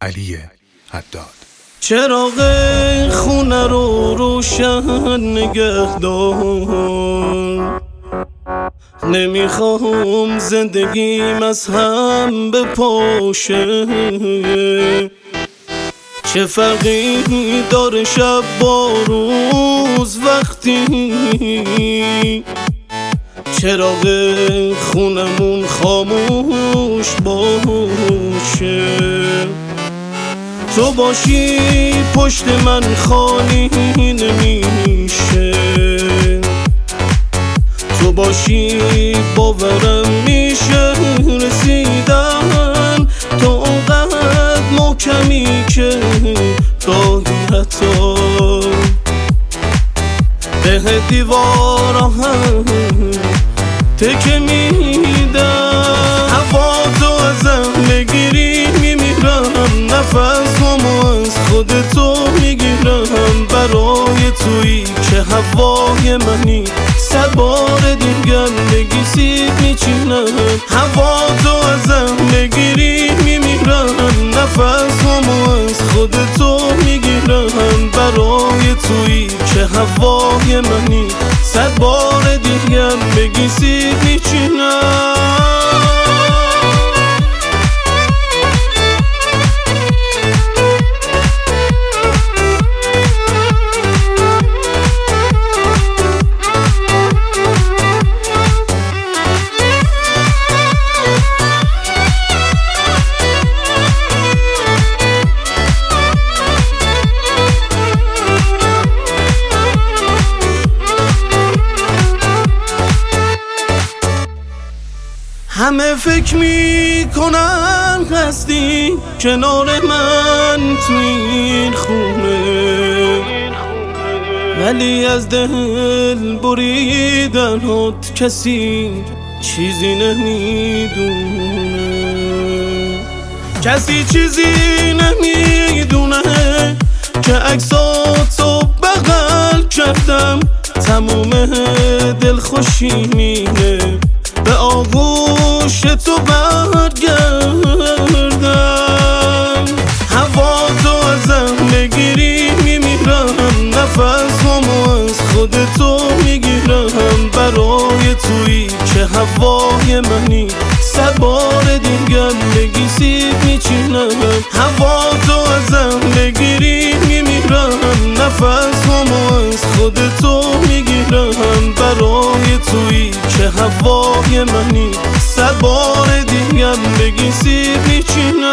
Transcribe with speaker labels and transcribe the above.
Speaker 1: علی حداد.
Speaker 2: چراغ خونه رو روشن نگه دار، نمیخوام زندگیم از هم بپاشه. چه فرقی داره شب با روز وقتی چراغ خونمون خاموش باشه. تو باشی پشت من خالی نمیشه، تو باشی باورم میشه رسیدن. تو اونقدر محکمی که گاهی حتی به دیوارا هم تکه میدم. هوا تو ازم بگیری میمیرم، نفسمو از خودتو میگیرم. برای تویی که هوای منی، 100 بار دیگر بگی سیب میچینم. هوا تو ازم بگیری میمیرم، نفسمو از خودتو میگیرم. برای تویی که هوای منی، 100 بار دیگر بگی سیب میچینم. همه فکر میکنن هستی کنار من تو این خونه، ولی از دل بریدنات کسی چیزی نمیدونه. کسی چیزی نمیدونه که عکساتو بغل کردم، تموم دلخوشی مینه به آغوش تو برگردم. هوا تو ازم بگیری میمیرم، نفسمو از خودتو میگیرم. برای تویی که هوای منی، 100 بار دیگر بگی سیب میچینم. هوا تو ازم بگیری میمیرم، نفسمو از خودتو میگیرم. برای تویی که هوای منی، 100 بار دیگر بگی سیب میچینم.